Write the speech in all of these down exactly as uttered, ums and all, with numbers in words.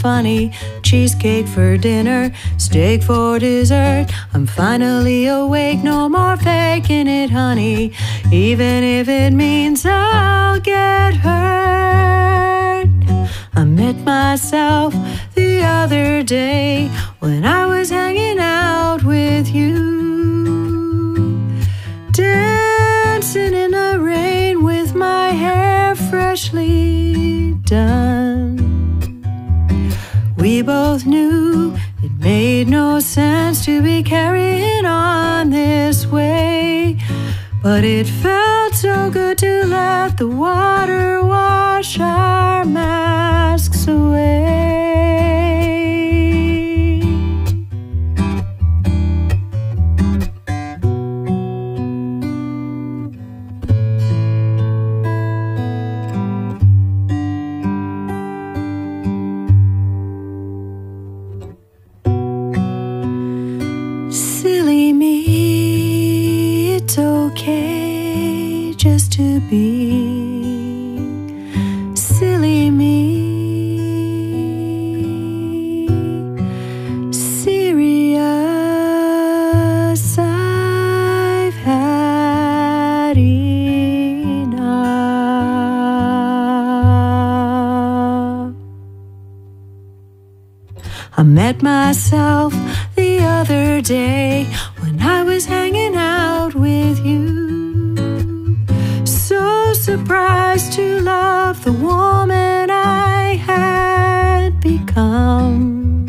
funny. Cheesecake for dinner, steak for dessert. I'm finally awake, no more faking it, honey. Even if it means I'll get hurt. I met myself the other day when I was hanging out with you, dancing in the rain with my hair freshly done. We both knew it made no sense to be carrying on this way, but it felt so good to let the water wash our masks away. Silly me, it's okay just to be silly me. Serious, I've had enough. I met myself the other day when I was hanging out with you, so surprised to love the woman I had become.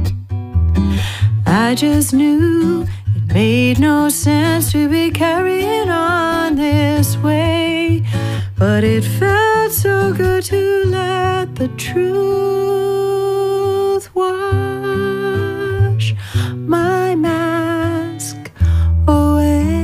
I just knew it made no sense to be carrying on this way, but it felt so good to let the truth wash my mask away.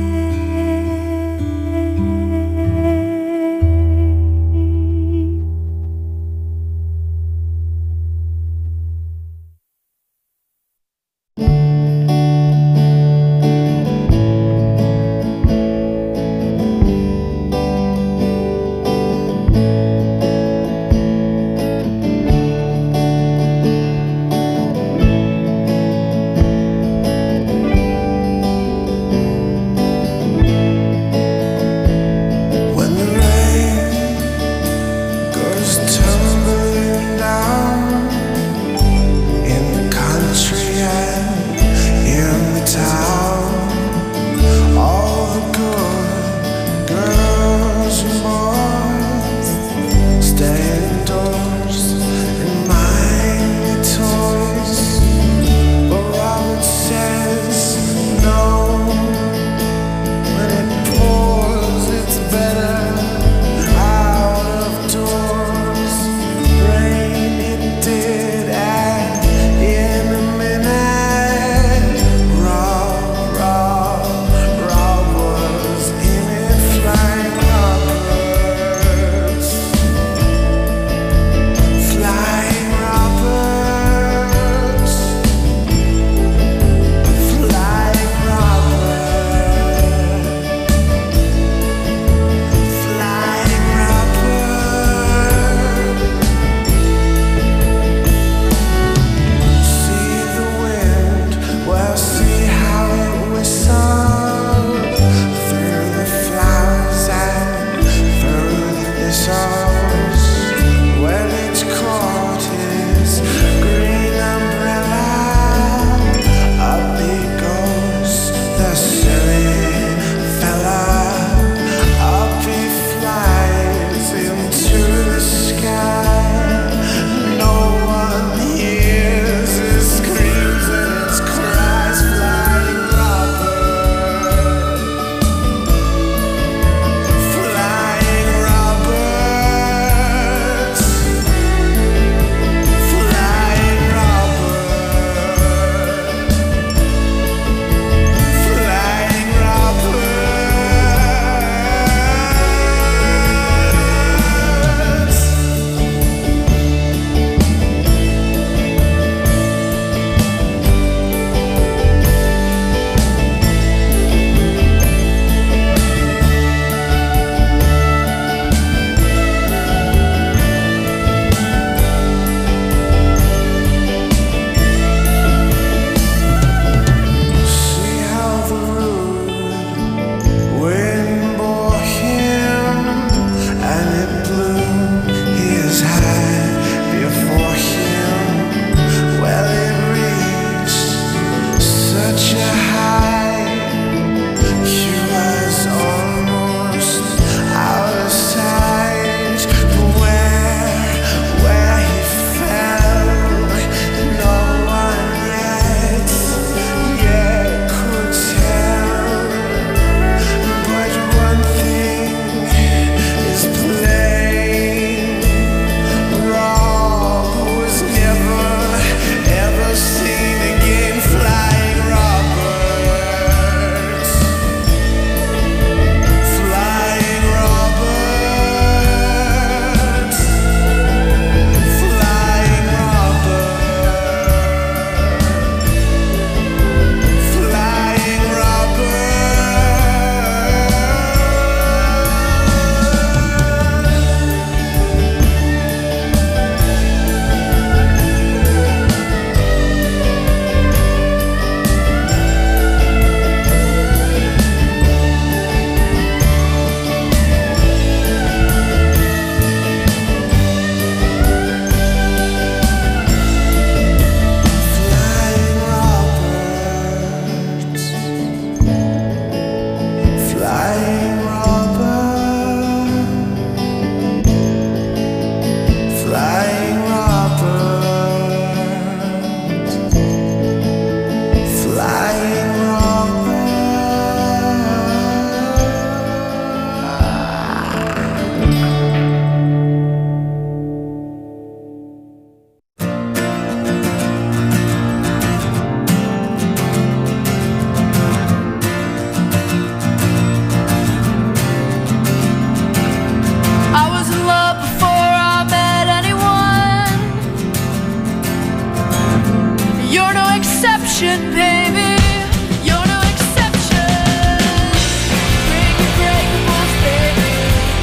exception, baby. You're no exception. Bring your breakables, baby.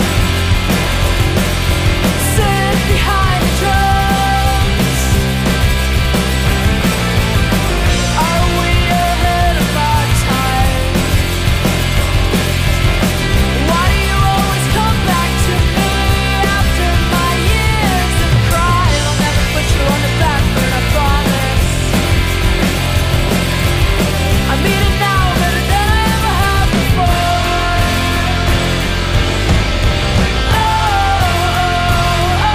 Sit behind the drums. Are we ahead of our time? Why do you always come back to me after my years of crying? I'll never put you on the back burner, I promise. I mean it now better than I ever have before. Oh, oh,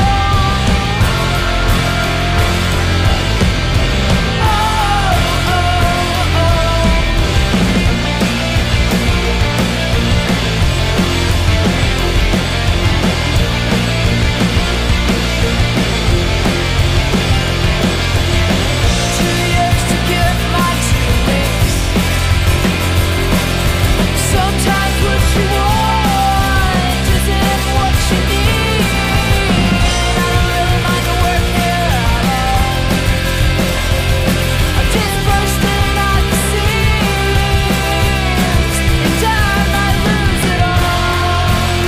two years to give my two weeks. Sometimes what you want isn't what you need. I don't really mind the work here at all. I'm just bursting at the seams. In time I lose it all.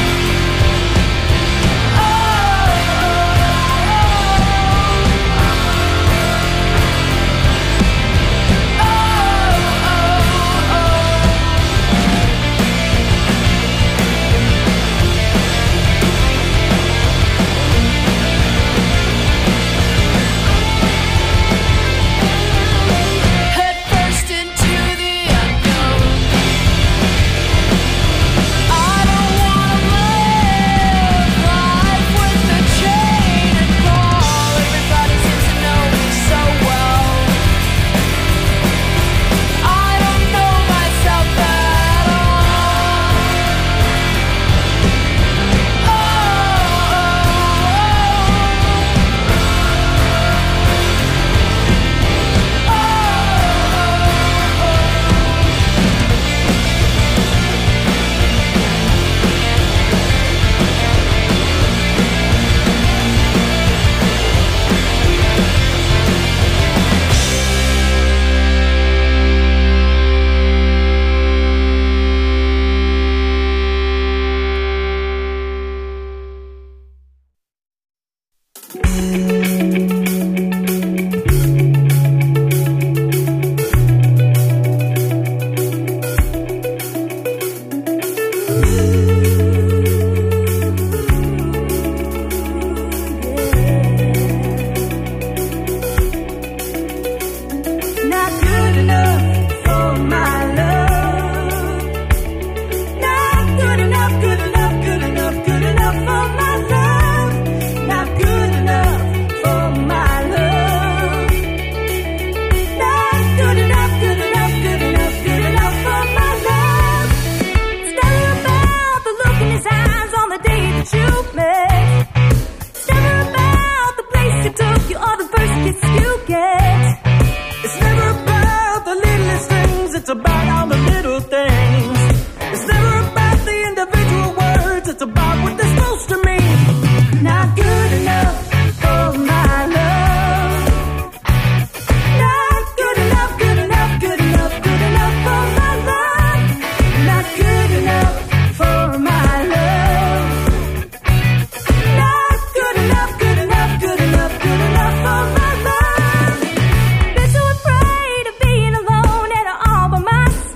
Oh, head first into the unknown. I don't wanna live life with a chain and ball. Everybody seems to know me so well. I don't know myself at all. Oh, not good enough for my love. Not good enough, good enough, good enough, good enough for my love. Not good enough for my love. Not good enough, good enough, good enough, good enough for my love. It's never about the look in his eyes on the day that you met. It's never about the place you took you or the first kiss you get. It's never about the littlest things, it's about all the little things. It's never about the individual words, it's about what they're supposed to mean. Not good enough for my love. Not good enough, good enough, good enough, good enough for my love. Not good enough for my love. Not good enough, good enough, good enough, good enough for my love. Been so afraid of being alone and all by myself.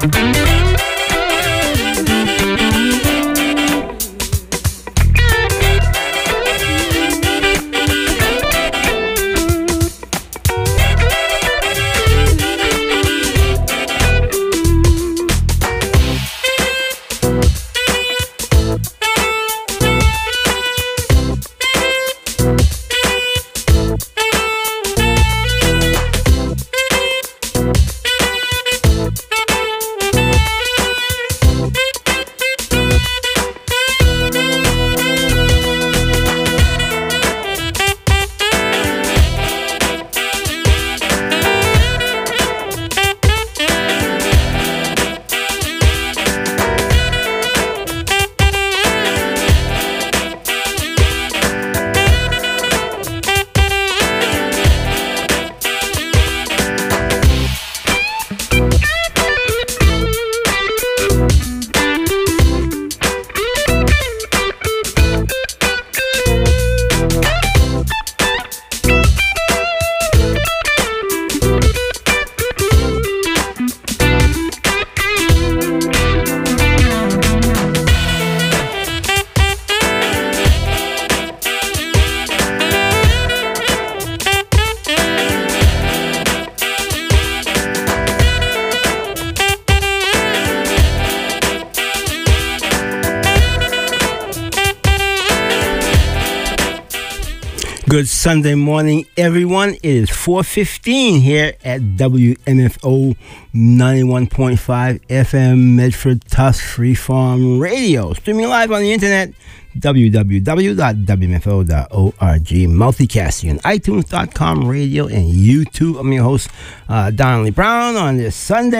Good Sunday morning, everyone. It is four fifteen here at W M F O ninety-one point five F M Medford Tufts Freeform Radio. Streaming live on the internet, w w w dot w m f o dot org. Multicasting on iTunes dot com radio and YouTube. I'm your host, uh, Donnelly Brown, on this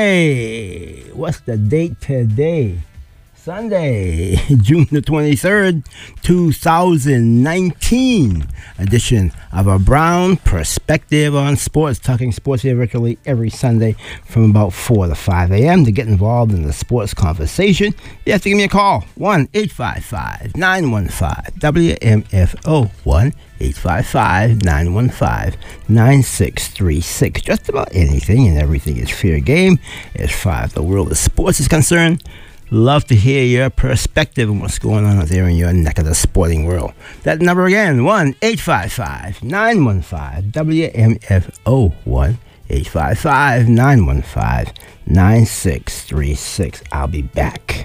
Sunday. What's the date today? Sunday, June the twenty-third, two thousand nineteen edition of a Brown Perspective on Sports. Talking sports here virtually every Sunday from about four to five a.m. To get involved in the sports conversation, you have to give me a call. one eight five five, nine one five, W M F O. one eight five five, nine one five, nine six three six. Just about anything and everything is fair game as far as the world of sports is concerned. Love to hear your perspective on what's going on out there in your neck of the sporting world. That number again, one eight five five, nine one five, W M F O. one eight five five, nine one five, nine six three six. I'll be back.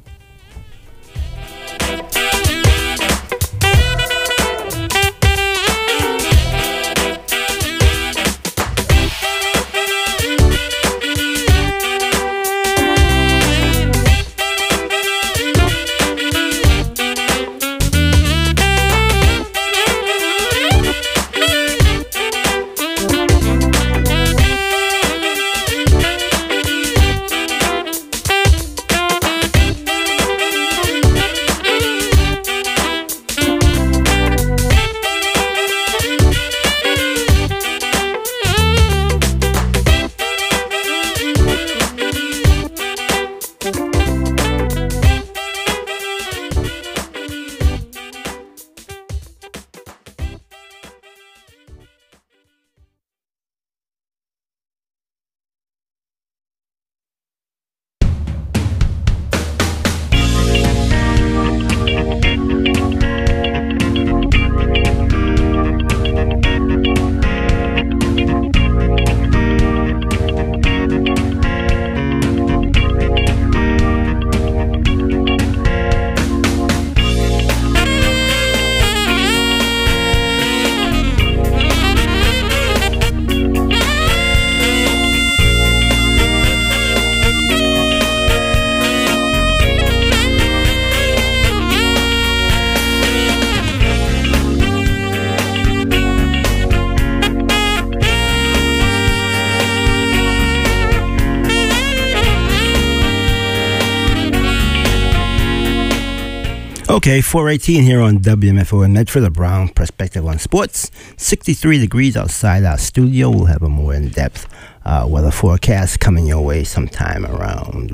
Okay, four eighteen here on W M F O and Medford, the Brown Perspective on Sports. sixty-three degrees outside our studio. We'll have a more in-depth uh, weather forecast coming your way sometime around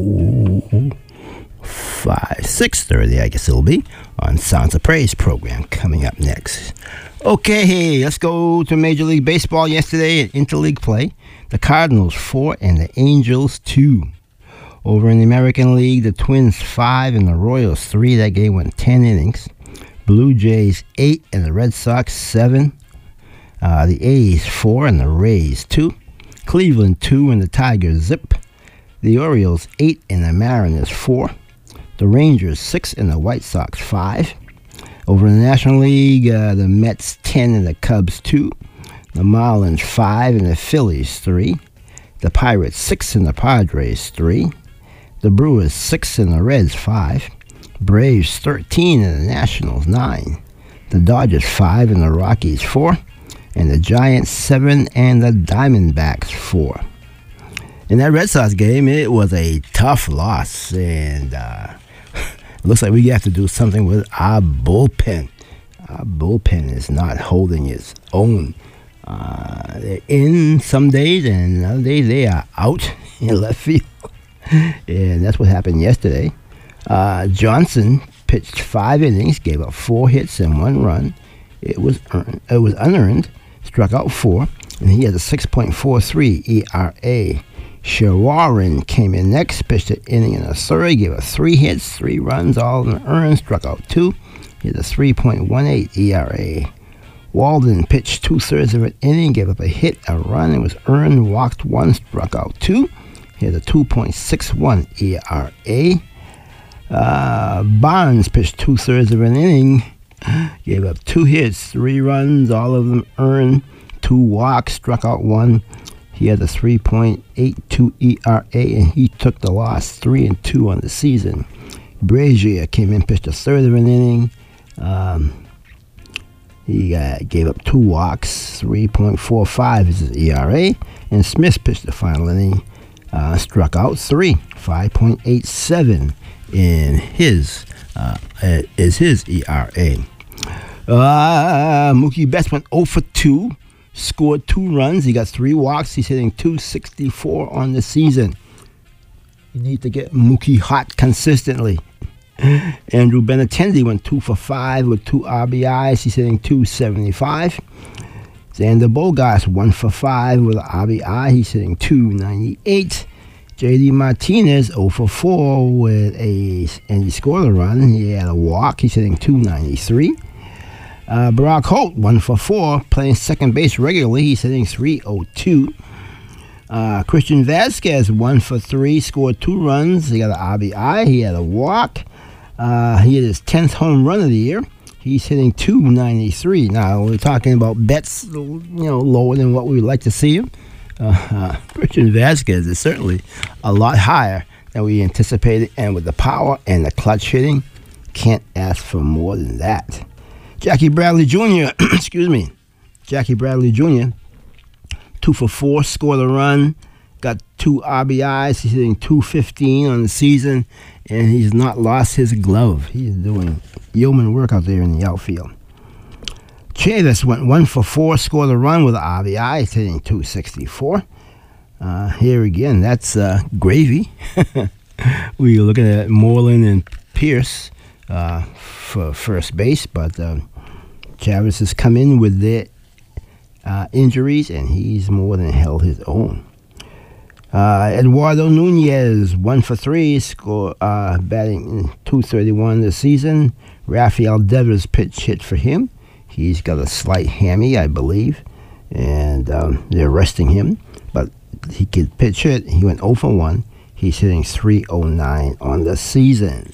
ooh, five, six thirty, I guess it'll be, on Sounds of Praise program coming up next. Okay, let's go to Major League Baseball yesterday at interleague play. The Cardinals four and the Angels two. Over in the American League, the Twins five and the Royals three. That game went ten innings. Blue Jays eight and the Red Sox seven. Uh, the A's four and the Rays two. Cleveland two and the Tigers zip. The Orioles eight and the Mariners four. The Rangers six and the White Sox five. Over in the National League, uh, the Mets ten and the Cubs two. The Marlins five and the Phillies three. The Pirates six and the Padres three. The Brewers six and the Reds five. Braves thirteen and the Nationals nine. The Dodgers five and the Rockies four. And the Giants seven and the Diamondbacks four. In that Red Sox game, it was a tough loss, and uh, it looks like we have to do something with our bullpen. Our bullpen is not holding its own. Uh, they're in some days, and other days they are out in left field. And that's what happened yesterday. Uh, Johnson pitched five innings, gave up four hits and one run. It was earned, it was unearned, struck out four, and he had a six point four three E R A. Shawaryn came in next, pitched an inning and a third, gave up three hits, three runs, all unearned, struck out two. He had a three point one eight E R A. Walden pitched two-thirds of an inning, gave up a hit, a run, and was earned, walked one, struck out two. He had a two point six one E R A. Uh, Barnes pitched two-thirds of an inning, gave up two hits, three runs, all of them earned, two walks, struck out one. He had a three point eight two E R A, and he took the loss, three and two on the season. Brazier came in, pitched a third of an inning. Um, he uh, gave up two walks, three point four five is his E R A. And Smith pitched the final inning, uh, struck out three, five point eight seven in his uh, is his E R A. Uh, Mookie Betts went oh for two. Scored two runs. He got three walks. He's hitting two sixty-four on the season. You need to get Mookie hot consistently. Andrew Benintendi went two for five with two R B Is. He's hitting two seventy-five. Xander Bogaerts one for five with an R B I. He's hitting two ninety-eight. J D Martinez oh for four with a, and he scored a run. He had a walk. He's hitting two ninety-three. Uh, Barack Holt, one for four, playing second base regularly. He's hitting three oh two. Uh, Christian Vasquez, one for three, scored two runs. He got an R B I. He had a walk. Uh, he had his tenth home run of the year. He's hitting two ninety-three. Now, we're talking about bets, you know, lower than what we would like to see him. Uh, uh, Christian Vasquez is certainly a lot higher than we anticipated. And with the power and the clutch hitting, can't ask for more than that. Jackie Bradley Junior, excuse me, Jackie Bradley Junior, two for four, scored a run, got two R B Is. He's hitting two fifteen on the season, and he's not lost his glove. He's doing yeoman work out there in the outfield. Chavis went one for four, scored a run with an R B I. He's hitting two sixty-four. Uh, here again, that's uh, gravy. We're looking at Moreland and Pierce uh, for first base, but uh, Chavis has come in with their uh, injuries, and he's more than held his own. Uh, Eduardo Nunez, one for three, score, uh, batting two thirty-one this season. Rafael Devers pitch hit for him. He's got a slight hammy, I believe, and um, they're resting him. But he could pitch hit. He went oh for one. He's hitting three oh nine on the season.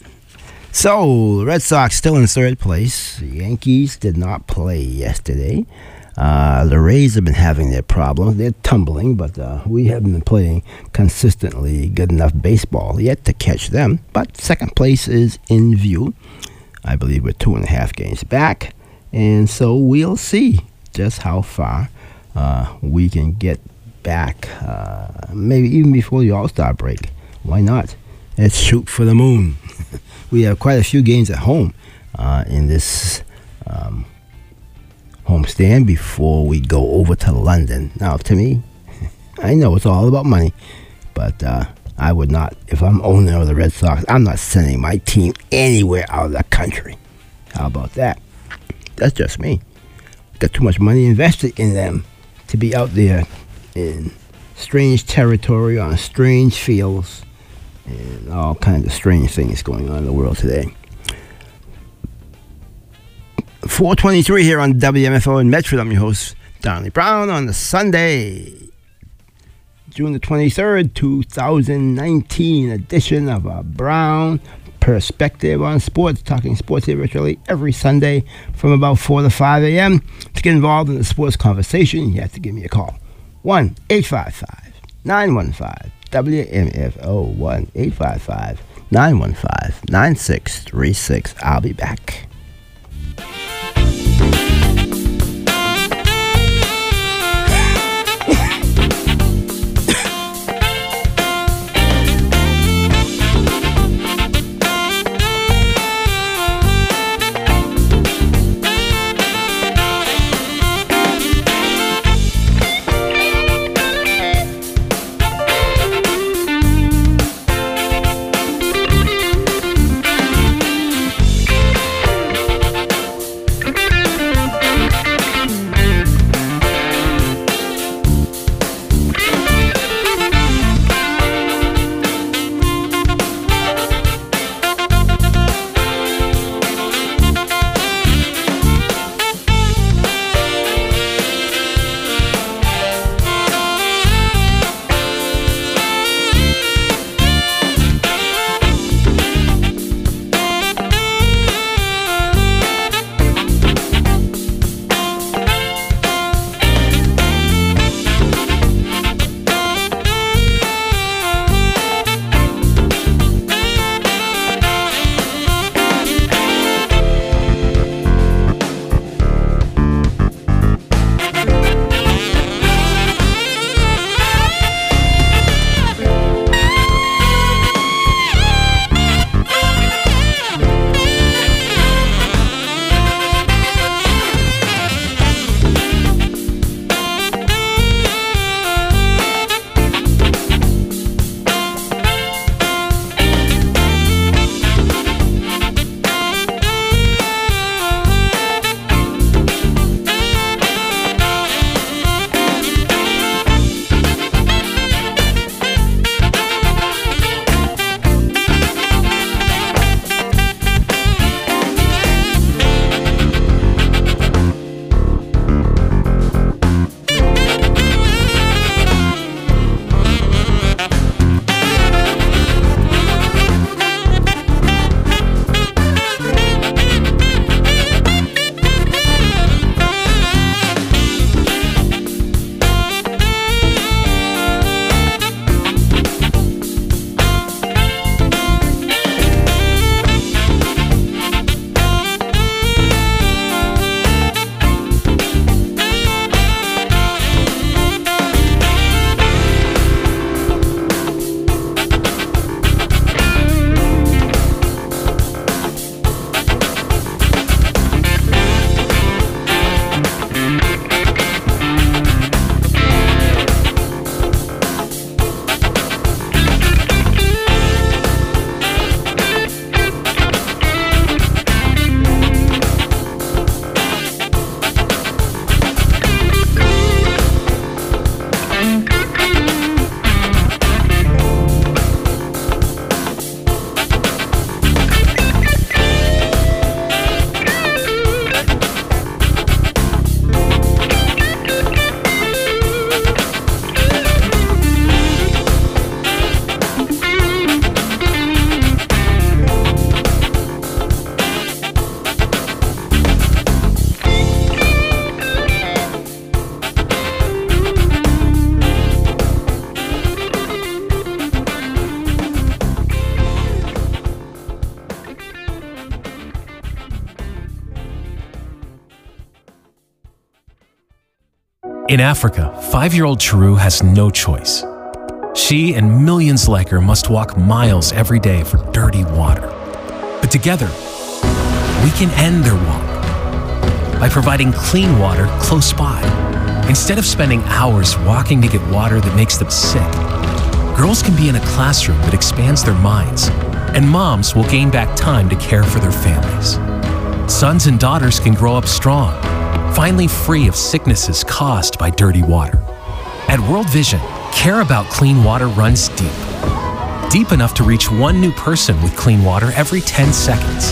So, the Red Sox still in third place. The Yankees did not play yesterday. Uh, the Rays have been having their problems. They're tumbling, but uh, we haven't been playing consistently good enough baseball yet to catch them. But second place is in view. I believe we're two and a half games back. And so we'll see just how far uh, we can get back, uh, maybe even before the All-Star break. Why not? Let's shoot for the moon. We have quite a few games at home uh, in this um, homestand before we go over to London. Now, to me, I know it's all about money, but uh, I would not, if I'm owner of the Red Sox, I'm not sending my team anywhere out of the country. How about that? That's just me. Got too much money invested in them to be out there in strange territory on strange fields and all kinds of strange things going on in the world today. four twenty-three here on W M F O in Medford. I'm your host, Donnie Brown, on the Sunday, June the twenty-third, two thousand nineteen edition of a Brown Perspective on Sports, talking sports here virtually every Sunday from about four to five a.m. To get involved in the sports conversation, you have to give me a call. one eight five five nine one five W M F O, one eight five five nine one five nine six three six. I'll be back. In Africa, five-year-old Chiru has no choice. She and millions like her must walk miles every day for dirty water. But together, we can end their walk by providing clean water close by. Instead of spending hours walking to get water that makes them sick, girls can be in a classroom that expands their minds, and moms will gain back time to care for their families. Sons and daughters can grow up strong, finally free of sicknesses caused by dirty water. At World Vision, care about clean water runs deep. deep enough to reach one new person with clean water every ten seconds.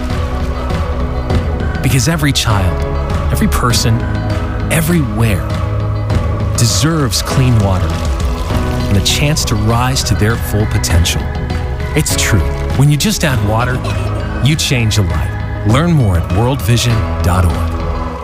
Because every child, every person, everywhere deserves clean water and the chance to rise to their full potential. It's true. When you just add water, you change a life. Learn more at world vision dot org.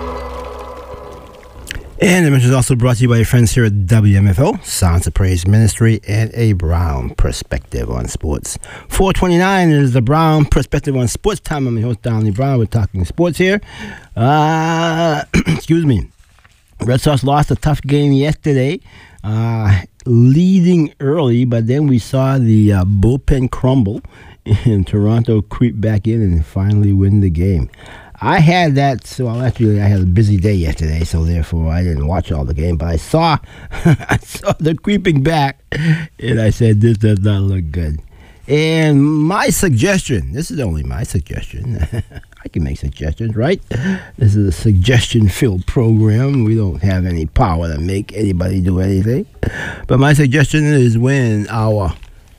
And the message is also brought to you by your friends here at W M F O, Sounds of Praise Ministry, and a Brown Perspective on Sports. four twenty-nine is the Brown Perspective on Sports time. I'm your host, Donnie Brown. We're talking sports here. Uh, excuse me. Red Sox lost a tough game yesterday, uh, leading early, but then we saw the uh, bullpen crumble, and Toronto creep back in and finally win the game. I had that, so well, actually I had a busy day yesterday, so therefore I didn't watch all the game, but I saw I saw the creeping back, and I said, this does not look good. And my suggestion, this is only my suggestion, I can make suggestions, right? This is a suggestion-filled program. We don't have any power to make anybody do anything. But my suggestion is when our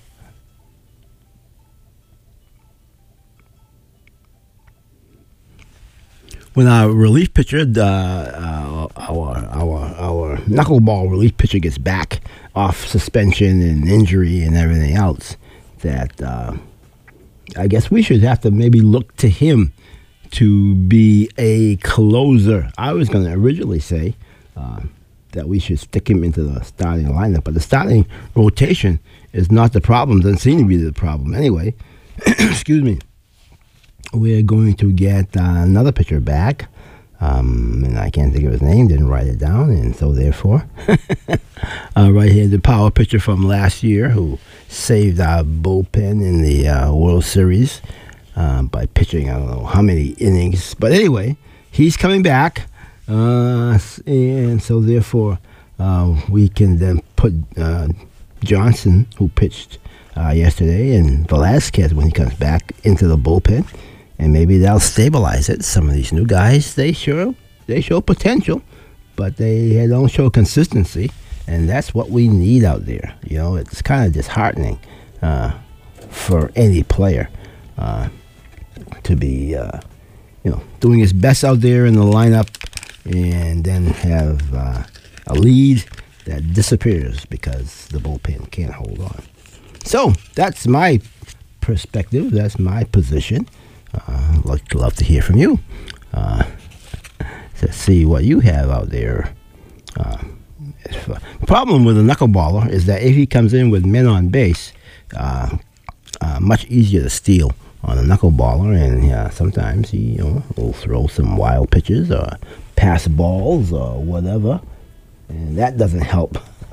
When our relief pitcher, uh, uh, our our our knuckleball relief pitcher gets back off suspension and injury and everything else, that uh, I guess we should have to maybe look to him to be a closer. I was going to originally say uh, that we should stick him into the starting lineup, but the starting rotation is not the problem. Doesn't seem to be the problem anyway. Excuse me. We're going to get uh, another pitcher back, um, and I can't think of his name, didn't write it down, and so therefore, uh, right here, the power pitcher from last year who saved our bullpen in the uh, World Series uh, by pitching, I don't know how many innings, but anyway, he's coming back, uh, and so therefore, uh, we can then put uh, Johnson, who pitched uh, yesterday, and Velasquez, when he comes back, into the bullpen. And maybe they'll stabilize it. Some of these new guys, they sure they show potential, but they don't show consistency, and that's what we need out there. You know, it's kind of disheartening uh, for any player uh, to be, uh, you know, doing his best out there in the lineup, and then have uh, a lead that disappears because the bullpen can't hold on. So that's my perspective. That's my position. Uh, I'd love to hear from you. Uh, to see what you have out there. Uh, if, uh, the problem with a knuckleballer is that if he comes in with men on base, uh, uh, much easier to steal on a knuckleballer, and uh, sometimes he, you know, will throw some wild pitches or pass balls or whatever, and that doesn't help.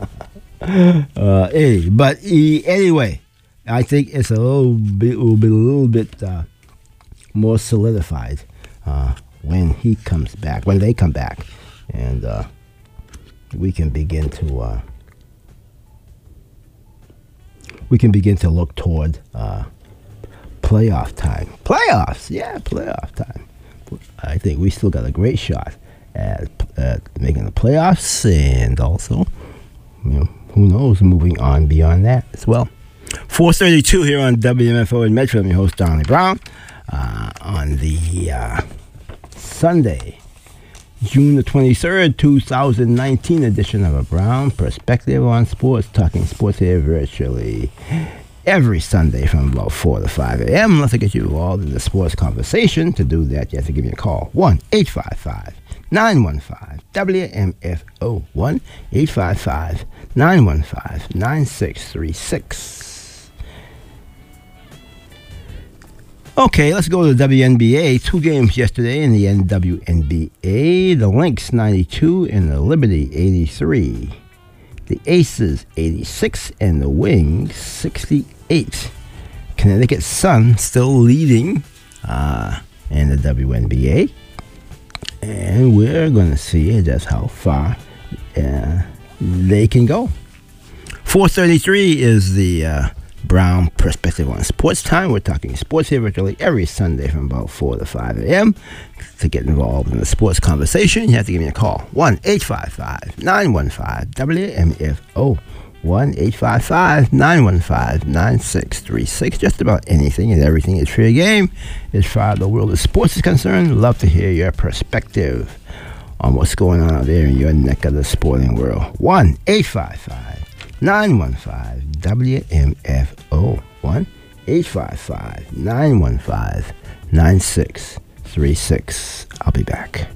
uh, hey, but he, anyway, I think it's a little bit, will be a little bit. Uh, more solidified uh, when he comes back, when they come back, and uh, we can begin to uh, we can begin to look toward uh, playoff time. Playoffs, yeah, playoff time. I think we still got a great shot at, at making the playoffs, and also, you know, who knows, moving on beyond that as well. four thirty-two here on W M F O in Medford. I'm your host, Donnie Brown. Uh, on the uh, Sunday, June the twenty-third, two thousand nineteen edition of A Brown Perspective on Sports, talking sports here virtually every Sunday from about four to five a.m. Let's get you involved in the sports conversation. To do that, you have to give me a call, one eight five five, nine one five, W M F O, one eight five five, nine one five, nine six three six. Okay, let's go to the W N B A. Two games yesterday in the W N B A. The Lynx ninety-two and the Liberty eighty-three. The Aces eighty-six and the Wings sixty-eight. Connecticut Sun still leading uh, in the W N B A. And we're going to see just how far uh, they can go. four thirty-three is the Uh, Brown Perspective on Sports time. We're talking sports here virtually every Sunday from about four to five a.m. To get involved in the sports conversation, you have to give me a call, one eight five five, nine one five, W M F O, one eight five five, nine one five, nine six three six. Just about anything and everything is fair game as far as the world of sports is concerned. Love to hear your perspective on what's going on out there in your neck of the sporting world. one eight five five, nine one five, W M F O. one eight five five, nine one five, nine six three six. I'll be back.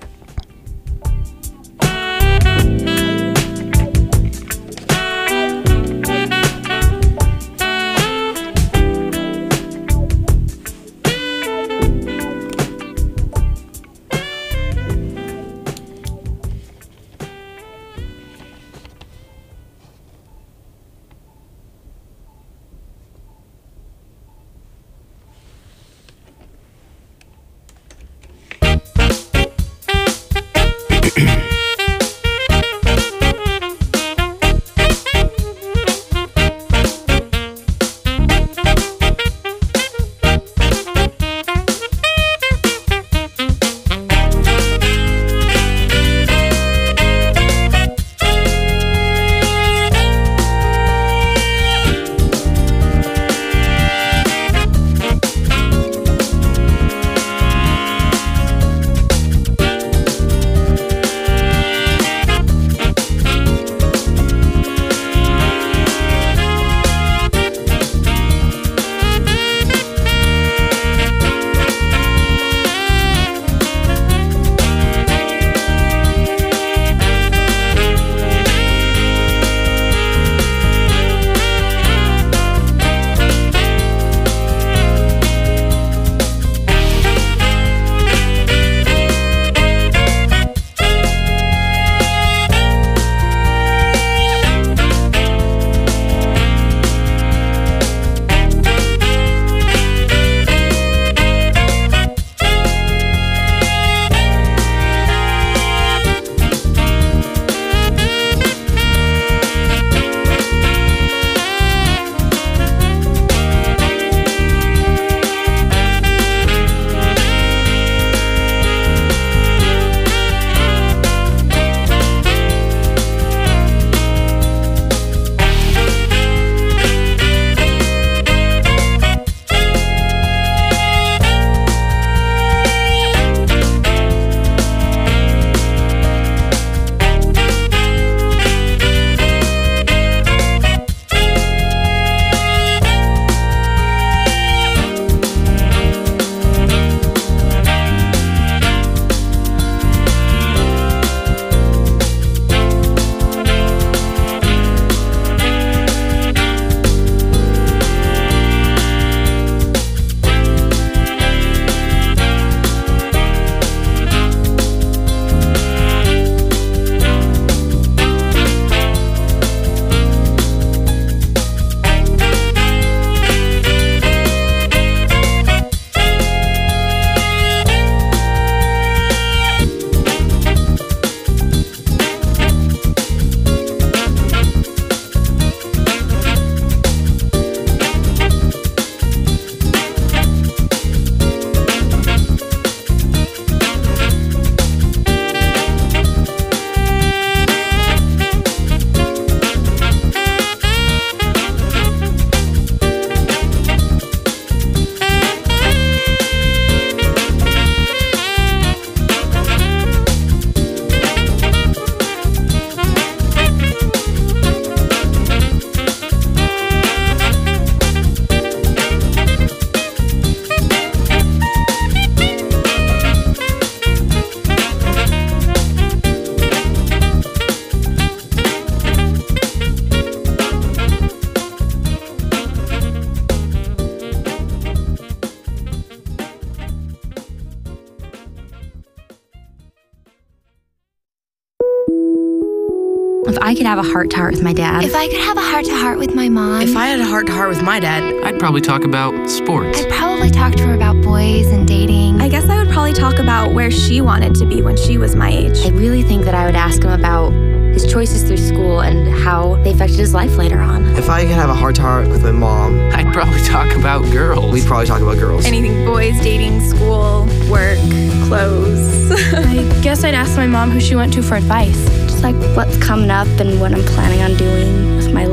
If I could have a heart-to-heart with my dad. If I could have a heart-to-heart with my mom. If I had a heart-to-heart with my dad, I'd probably talk about sports. I'd probably talk to her about boys and dating. I guess I would probably talk about where she wanted to be when she was my age. I really think that I would ask him about his choices through school and how they affected his life later on. If I could have a heart-to-heart with my mom, I'd probably talk about girls. We'd probably talk about girls. Anything boys, dating, school, work, clothes. I guess I'd ask my mom who she went to for advice. Just like what's coming up and what I'm planning on doing with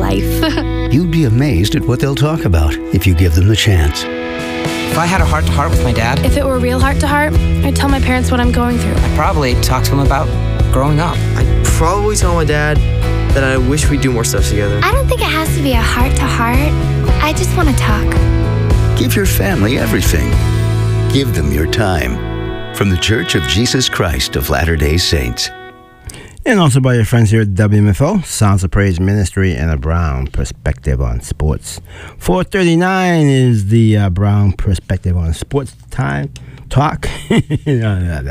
life. You'd be amazed at what they'll talk about if you give them the chance. If I had a heart-to-heart with my dad... If it were real heart-to-heart, I'd tell my parents what I'm going through. I'd probably talk to him about growing up. I'd probably tell my dad that I wish we'd do more stuff together. I don't think it has to be a heart-to-heart. I just want to talk. Give your family everything. Give them your time. From the Church of Jesus Christ of Latter-day Saints. And also by your friends here at W M F O, Sounds of Praise Ministry and a Brown Perspective on Sports. four thirty-nine is the uh, Brown Perspective on Sports time talk. And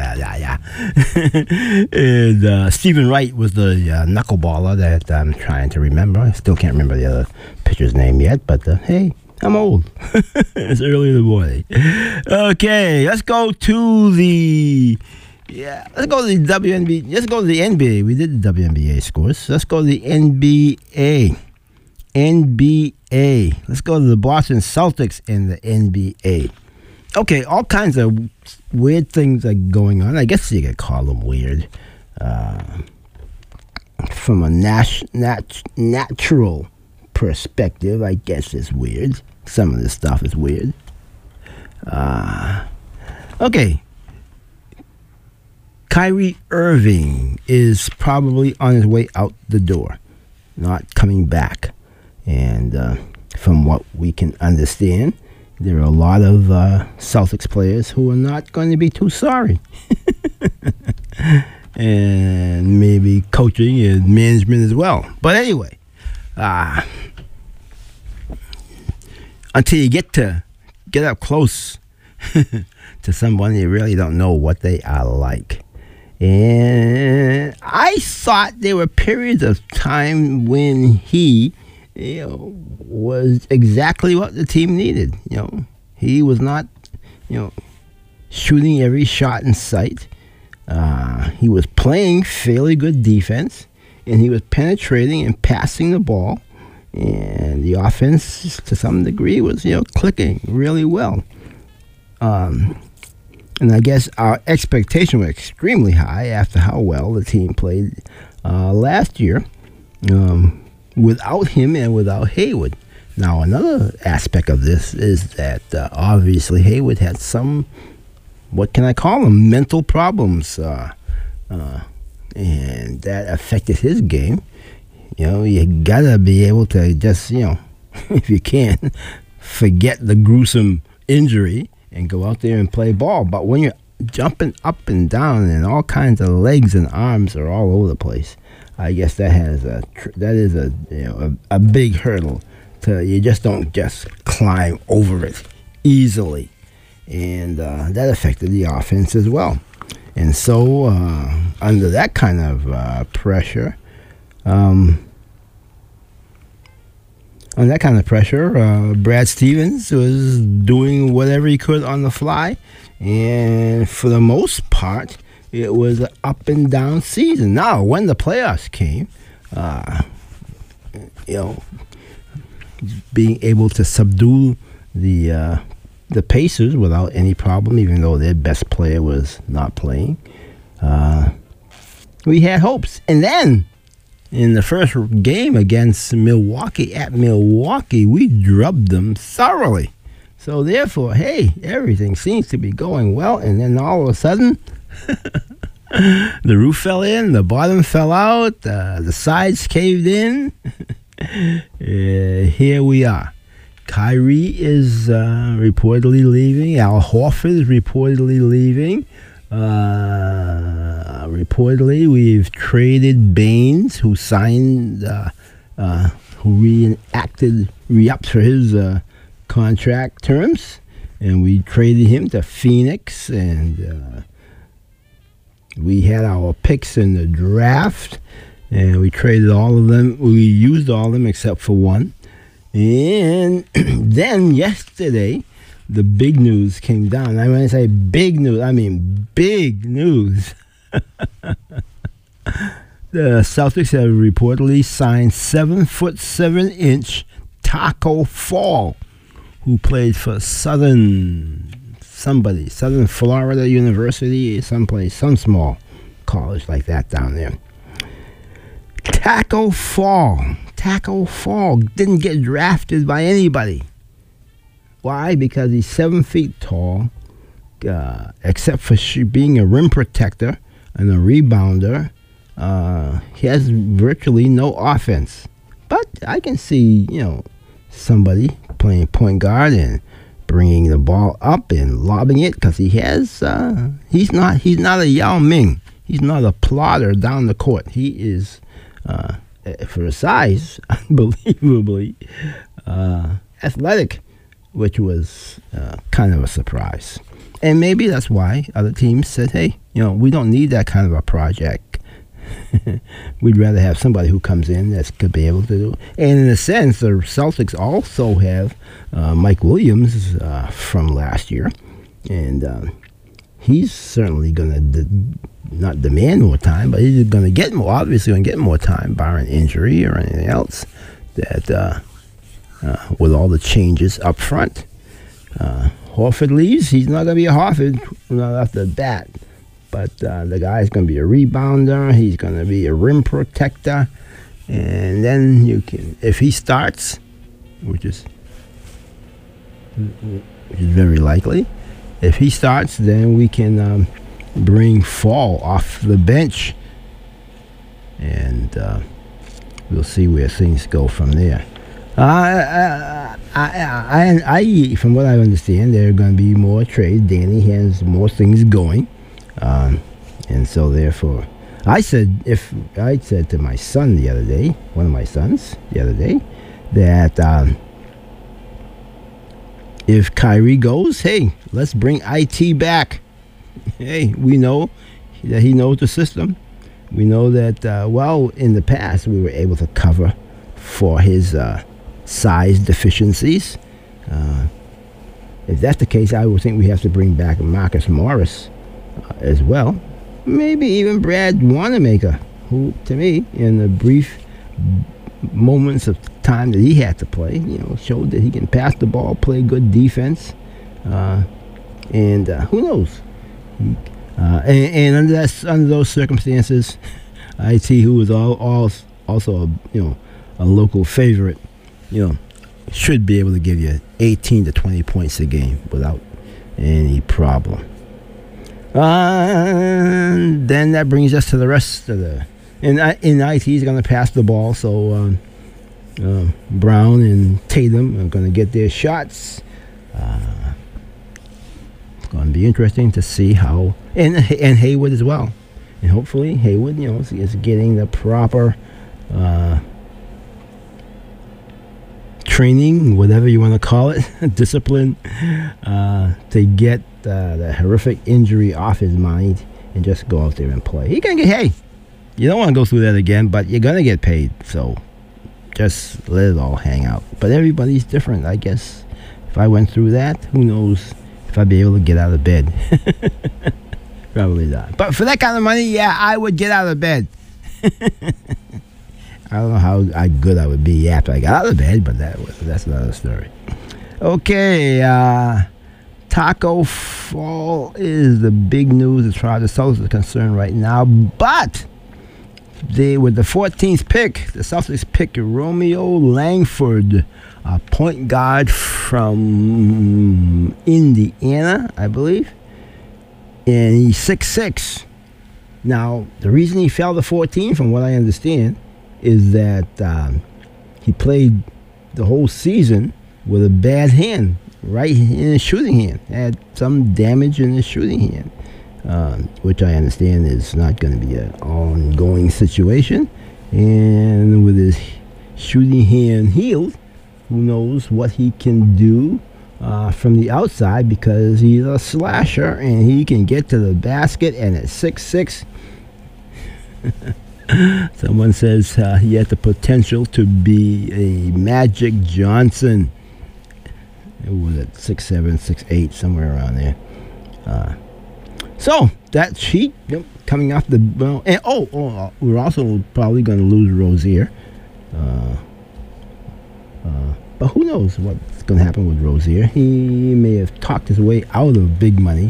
uh, Stephen Wright was the uh, knuckleballer that I'm trying to remember. I still can't remember the other pitcher's name yet, but uh, hey, I'm old. It's early in the morning. Okay, let's go to the... Yeah, let's go to the W N B A. Let's go to the N B A. We did the W N B A scores. Let's go to the N B A. N B A. Let's go to the Boston Celtics in the N B A. Okay, all kinds of weird things are going on. I guess you could call them weird. Uh, from a nat- nat- natural perspective, I guess it's weird. Some of this stuff is weird. Uh, okay. Kyrie Irving is probably on his way out the door, not coming back. And uh, from what we can understand, there are a lot of uh, Celtics players who are not going to be too sorry. And maybe coaching and management as well. But anyway, uh, until you get to get up close to someone, you really don't know what they are like. And I thought there were periods of time when he, you know, was exactly what the team needed. You know, he was not, you know, shooting every shot in sight. Uh, he was playing fairly good defense, and he was penetrating and passing the ball. And the offense, to some degree, was, you know, clicking really well. Um... And I guess our expectation was extremely high after how well the team played uh, last year um, without him and without Hayward. Now, another aspect of this is that uh, obviously Hayward had some, what can I call them, mental problems. Uh, uh, and that affected his game. You know, you got to be able to just, you know, if you can, forget the gruesome injury and go out there and play ball. But when you're jumping up and down and all kinds of legs and arms are all over the place, I guess that has a tr- that is a you know a, a big hurdle. To you just don't just climb over it easily, and uh, that affected the offense as well. And so uh, under that kind of uh, pressure, um, on that kind of pressure, uh, Brad Stevens was doing whatever he could on the fly. And for the most part, it was an up and down season. Now, when the playoffs came, uh, you know, being able to subdue the uh, the Pacers without any problem, even though their best player was not playing, uh, we had hopes. And then, in the first game against Milwaukee at Milwaukee, we drubbed them thoroughly. So therefore, hey, everything seems to be going well. And then all of a sudden, the roof fell in, the bottom fell out, uh, the sides caved in. uh, here we are. Kyrie is uh, reportedly leaving. Al Horford is reportedly leaving. Uh, reportedly, we've traded Baines, who signed, uh, uh, who reenacted, re-upped for his uh, contract terms, and we traded him to Phoenix, and uh, we had our picks in the draft, and we traded all of them. We used all of them except for one. And then yesterday, the big news came down. I when I say big news, I mean big news. The Celtics have reportedly signed seven foot seven inch Taco Fall, who played for Southern somebody, Southern Florida University, someplace, some small college like that down there. Taco Fall. Tacko Fall didn't get drafted by anybody. Why? Because he's seven feet tall, uh, except for sh- being a rim protector and a rebounder. Uh, he has virtually no offense. But I can see, you know, somebody playing point guard and bringing the ball up and lobbing it, because he has. Uh, he's not. He's not a Yao Ming. He's not a plotter down the court. He is, uh, for his size, unbelievably uh, athletic, which was uh, kind of a surprise. And maybe that's why other teams said, "Hey, you know, we don't need that kind of a project. We'd rather have somebody who comes in that could be able to do." And in a sense, the Celtics also have uh, Mike Williams uh, from last year, and uh, he's certainly going to de- not demand more time, but he's going to get more. Obviously, going to get more time, barring injury or anything else. That uh, uh, with all the changes up front, uh, Horford leaves. He's not going to be a Horford not off the bat. But uh, the guy's going to be a rebounder. He's going to be a rim protector. And then you can, if he starts, which is which is very likely, if he starts, then we can um, bring Fall off the bench. And uh, we'll see where things go from there. Uh, I, I, I, I, from what I understand, there are going to be more trades. Danny has more things going. Um, and so therefore, I said, if I said to my son the other day, one of my sons the other day, that um, if Kyrie goes, hey, let's bring I T back. Hey, we know that he knows the system. We know that, uh, well, in the past, we were able to cover for his uh, size deficiencies. Uh, if that's the case, I would think we have to bring back Marcus Morris Uh, as well. Maybe even Brad Wanamaker, who, to me, in the brief moments of time that he had to play, you know, showed that he can pass the ball, play good defense, uh, and uh, who knows? He, uh, and, and under that, under those circumstances, I T, who was all, all also a, you know, a local favorite, you know, should be able to give you eighteen to twenty points a game without any problem. Uh, then that brings us to the rest of the. In, in I T, he's going to pass the ball, so um, uh, Brown and Tatum are going to get their shots. Uh, it's going to be interesting to see how. And, and Hayward as well. And hopefully, Hayward, you know, is, is getting the proper uh, training, whatever you want to call it, discipline, uh, to get Uh, the horrific injury off his mind and just go out there and play. He can get, hey, you don't want to go through that again, but you're going to get paid. So just let it all hang out. But everybody's different, I guess. If I went through that, who knows if I'd be able to get out of bed. Probably not. But for that kind of money, yeah, I would get out of bed. I don't know how, how good I would be after I got out of bed, but that was, that's another story. Okay, uh... Tacko Fall is the big news as far as the Celtics are concerned right now. But they, with the fourteenth pick, the Celtics pick Romeo Langford, a point guard from Indiana, I believe. And he's six six. Now, the reason he fell to fourteen, from what I understand, is that um, he played the whole season with a bad hand. Right in his shooting hand. Had some damage in his shooting hand, um, which I understand is not going to be an ongoing situation. And with his shooting hand healed, who knows what he can do uh, from the outside, because he's a slasher and he can get to the basket, and at six six, someone says uh, he had the potential to be a Magic Johnson. It was at six seven, six eight, somewhere around there. Uh, so that sheet, yep, coming off the well, and oh, oh, we're also probably going to lose Rozier. Uh, uh, but who knows what's going to happen with Rozier? He may have talked his way out of big money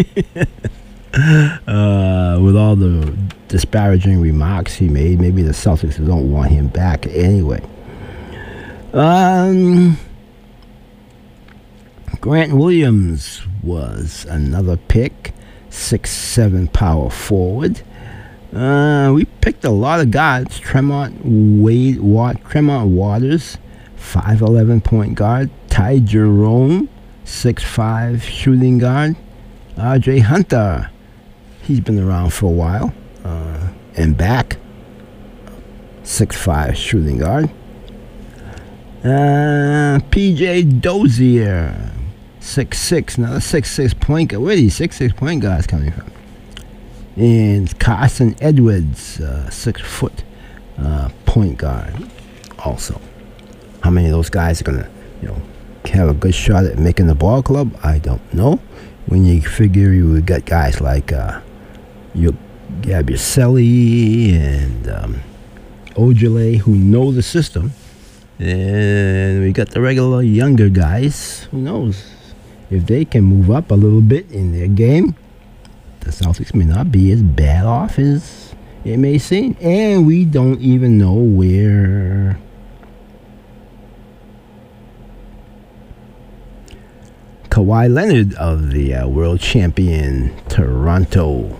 uh, with all the disparaging remarks he made. Maybe the Celtics don't want him back anyway. Um, Grant Williams was another pick, six seven power forward. Uh, we picked a lot of guys. Tremont Wade, Wat, Tremont Waters, five eleven point guard. Ty Jerome, six five shooting guard. R J Hunter, he's been around for a while, uh, and back, six five shooting guard. Uh, P J Dozier, six six, another six six point guard. Where are these six six point guards coming from? And Carson Edwards, uh, six foot uh, point guard also. How many of those guys are going to, you know, have a good shot at making the ball club? I don't know. When you figure you would got guys like uh, you, Gabricelli and um, Ojale who know the system. And we got the regular younger guys. Who knows? If they can move up a little bit in their game, the Celtics may not be as bad off as it may seem. And we don't even know where Kawhi Leonard of the uh, world champion Toronto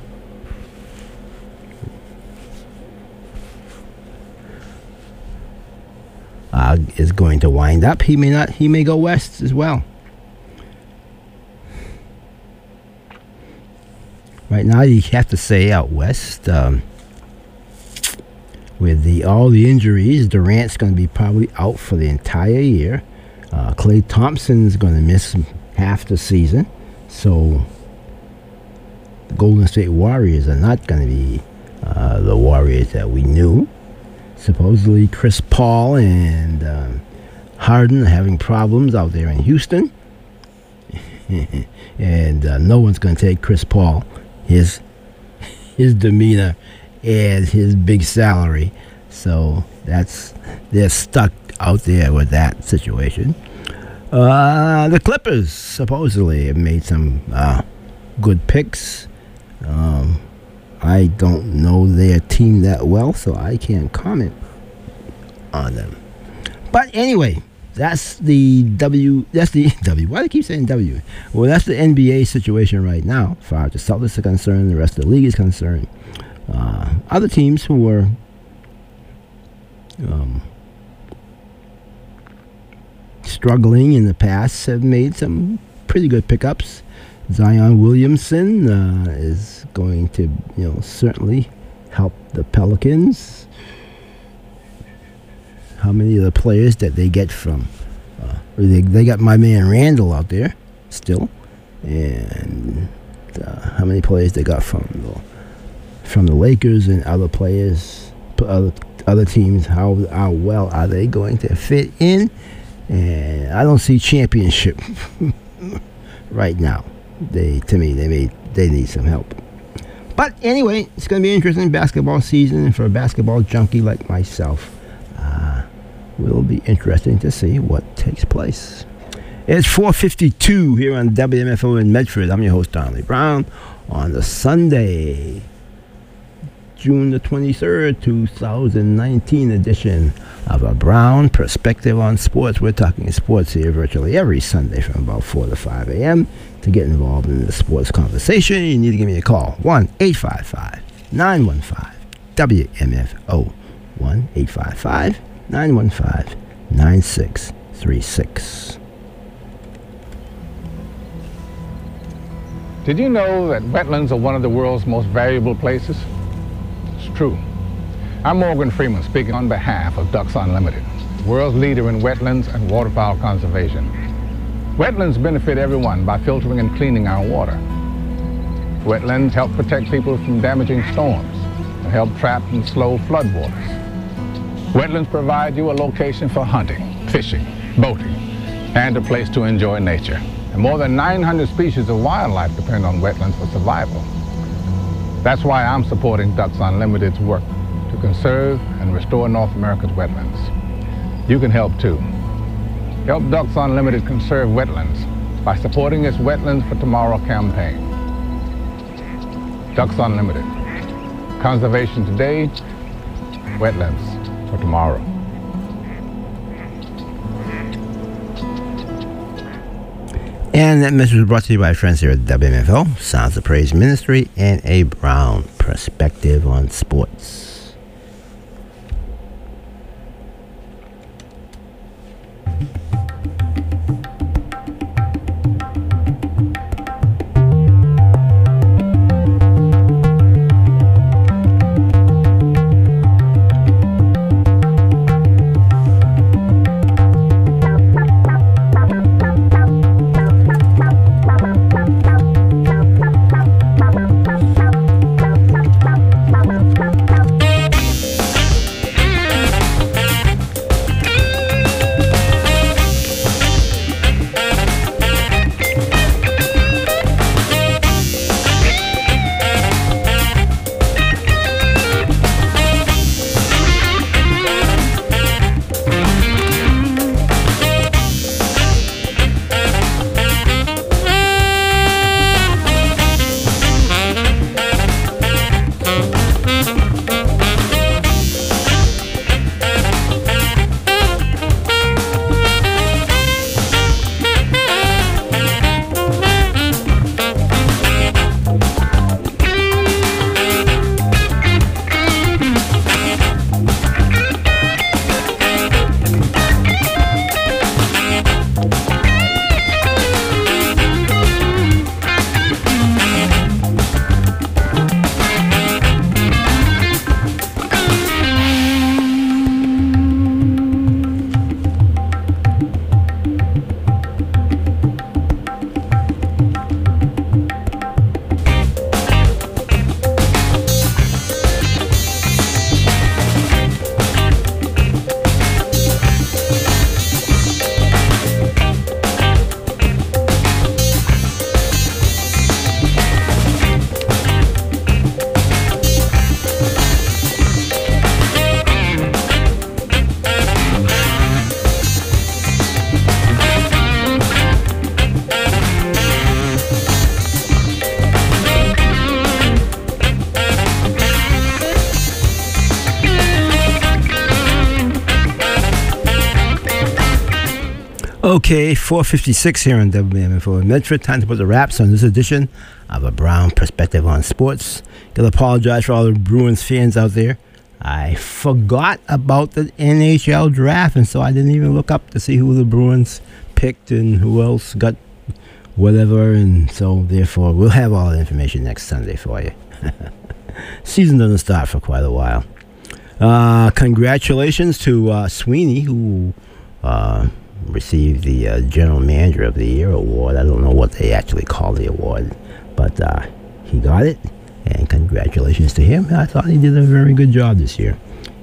uh, is going to wind up. He may not. He may go west as well. Right now, you have to say out west, um, with the all the injuries, Durant's going to be probably out for the entire year. Uh, Klay Thompson's going to miss half the season, so the Golden State Warriors are not going to be uh, the Warriors that we knew. Supposedly, Chris Paul and um, Harden are having problems out there in Houston, and uh, no one's going to take Chris Paul. His his demeanor and his big salary, so that's they're stuck out there with that situation. Uh, the Clippers supposedly have made some uh, good picks. Um, I don't know their team that well, so I can't comment on them. But anyway, that's the W. That's the W. Why do I keep saying W? Well, that's the N B A situation right now, as far as the Celtics are concerned, the rest of the league is concerned. Uh, other teams who were um, struggling in the past have made some pretty good pickups. Zion Williamson uh, is going to, you know, certainly help the Pelicans. How many of the players that they get from, uh, they, they got my man Randall out there still, and uh, how many players they got from the, from the Lakers and other players, other other teams. How how well are they going to fit in? And I don't see championship right now. They to me they may they need some help. But anyway, it's going to be an interesting basketball season, and for a basketball junkie like myself, uh, will be interesting to see what takes place. It's four fifty-two here on W M F O in Medford. I'm your host, Donnelly Brown, on the Sunday, June the twenty-third, two thousand nineteen edition of A Brown Perspective on Sports. We're talking sports here virtually every Sunday from about four to five a.m. To get involved in the sports conversation, you need to give me a call, one eight five five, nine one five, W M F O, one eight five five, nine one five, nine six three six. Did you know that wetlands are one of the world's most valuable places? It's true. I'm Morgan Freeman, speaking on behalf of Ducks Unlimited, world's leader in wetlands and waterfowl conservation. Wetlands benefit everyone by filtering and cleaning our water. Wetlands help protect people from damaging storms and help trap and slow floodwaters. Wetlands provide you a location for hunting, fishing, boating, and a place to enjoy nature. And more than nine hundred species of wildlife depend on wetlands for survival. That's why I'm supporting Ducks Unlimited's work to conserve and restore North America's wetlands. You can help too. Help Ducks Unlimited conserve wetlands by supporting its Wetlands for Tomorrow campaign. Ducks Unlimited. Conservation today, wetlands for tomorrow. And that message was brought to you by friends here at W M F O, Sounds of Praise Ministry, and a Brown Perspective on Sports. Okay, four fifty-six here on W M F O in Medford. Time to put the wraps on this edition of A Brown Perspective on Sports. Gotta apologize for all the Bruins fans out there. I forgot about the N H L draft, and so I didn't even look up to see who the Bruins picked and who else got whatever, and so therefore we'll have all the information next Sunday for you. Season doesn't start for quite a while. Uh, congratulations to uh, Sweeney, who uh, received the uh, General Manager of the Year award. I don't know what they actually call the award, but uh, he got it, and congratulations to him. I thought he did a very good job this year.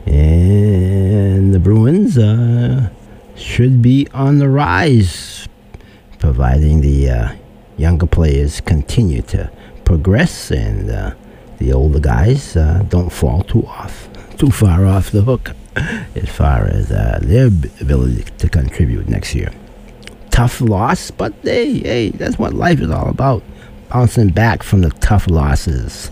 And the Bruins uh, should be on the rise, providing the uh, younger players continue to progress and uh, the older guys uh, don't fall too off, too far off the hook as far as uh, their ability to contribute next year. Tough loss, but hey, hey, that's what life is all about. Bouncing back from the tough losses.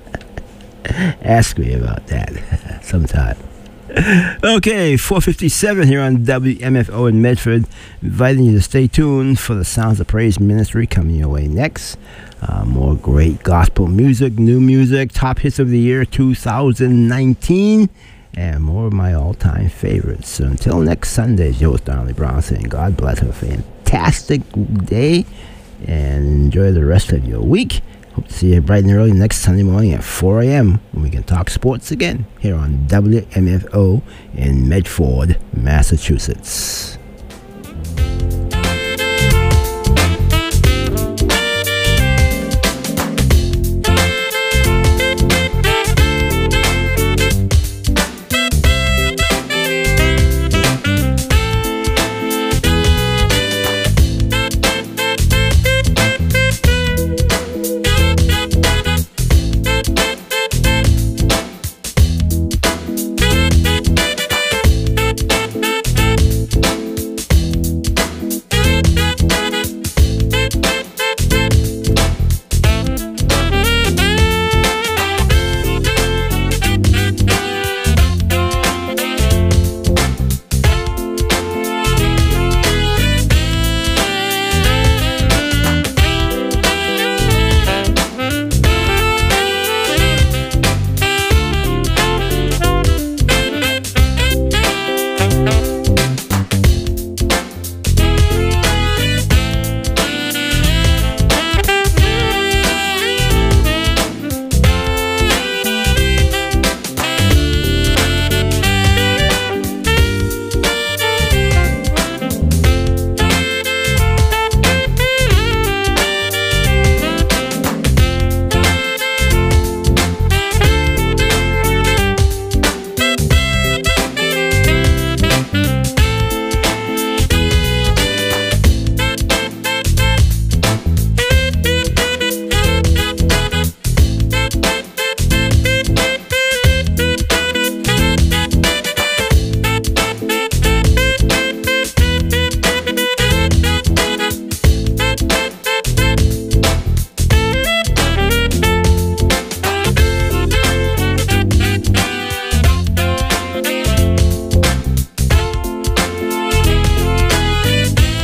Ask me about that sometime. Okay, four fifty-seven here on W M F O in Medford. Inviting you to stay tuned for the Sounds of Praise Ministry coming your way next. Uh, more great gospel music, new music, top hits of the year two thousand nineteen, and more of my all-time favorites. So until next Sunday, Joe Darnley Brown saying God bless. Have a fantastic day and enjoy the rest of your week. Hope to see you bright and early next Sunday morning at four a.m. when we can talk sports again here on W M F O in Medford, Massachusetts.